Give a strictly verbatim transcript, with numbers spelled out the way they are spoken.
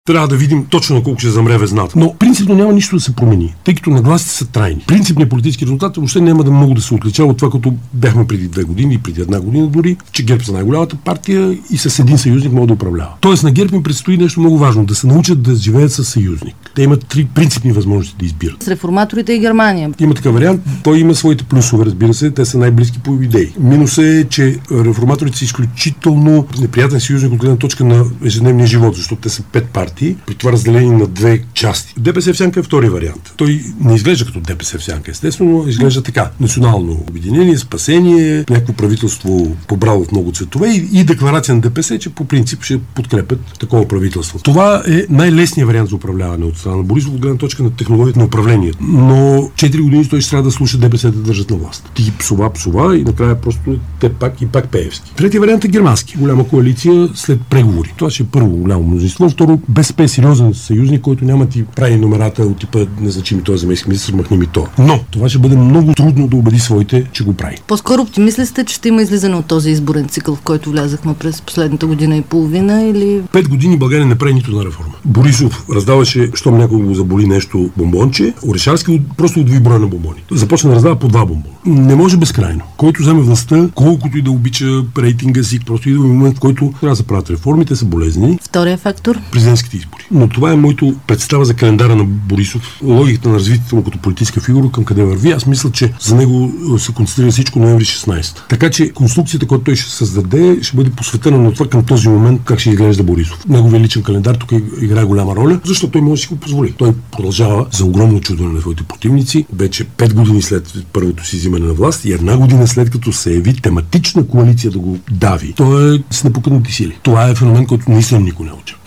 Трябва да видим точно на колко ще замре везната. Но принципно няма нищо да се промени, тъй като нагласите са трайни. Принципният политически резултат въобще няма да много да се отличава от това, като бяхме преди две години и преди една година дори, че ГЕРБ са най-голямата партия и с един съюзник могат да управлява. Тоест на ГЕРБ им предстои нещо много важно, да се научат да живеят със съюзник. Те имат три принципни възможности да избират. С реформаторите и Германия. Има такъв вариант, той има своите плюсове, разбира се, те са най-близки по идеи. Минус е, че реформаторите са изключително неприятен съюзник от гледна точка на ежедневния живот, защото те са пет партии, при това разделени на две части. ДПС в сянка е втори вариант. Той не изглежда като ДПС в сянка, естествено, изглежда така. Национално обединение, спасение, някакво правителство побрало в много цветове и, и декларация на ДПС, че по принцип ще подкрепят такова правителство. Това е най-лесният вариант за управляване от страна на Борисов, от гледна точка на технологията на управлението. Но четири години той ще трябва да слуша ДПС да държат на власт. Ти псова, псова и накрая просто те пак и пак Пеевски. Третия вариант е германски. Голяма коалиция след преговори. Това ще е първо голямо мнозинство. Второ, БСП е сериозен съюзник, който няма ти прави номерата от типа незначими този заместник министър, махни ми то. Но това ще бъде много трудно да убеди своите, че го прави. По-скоро оптимист ли сте, че ще има излизане от този изборен цикъл, в който влязахме през последната година и половина, или... Пет години България не прави нито на реформа. Борисов раздаваше, щом някой го заболи нещо, бомбонче, Орешарски просто удви броя на бомбони. Започна да раздава по два бомбона. Не може безкрайно. Който вземе властта, колкото и да обича рейтинга си, просто идва момент, в който трябва да се правят реформи, те са болезни. Втория фактор? Президентските избори. Но това е моето представа за календара на Борисов, логиката на развитието му като политическа фигура, към къде върви. Аз мисля, че за него се концентрира всичко ноември шестнайсети. Така че конструкцията, която той ще създаде, ще бъде посветена на това към този момент как ще изглежда Борисов. Неговият личен календар тук играе голяма роля, защото той може да си го позволи. Той продължава за огромно чудване на своите противници, вече пет години след първото си взимане на власт и една година след като се яви тематична коалиция да го дави. Той е с непокътнати сили. Това е феномен, който наистина никой не уча.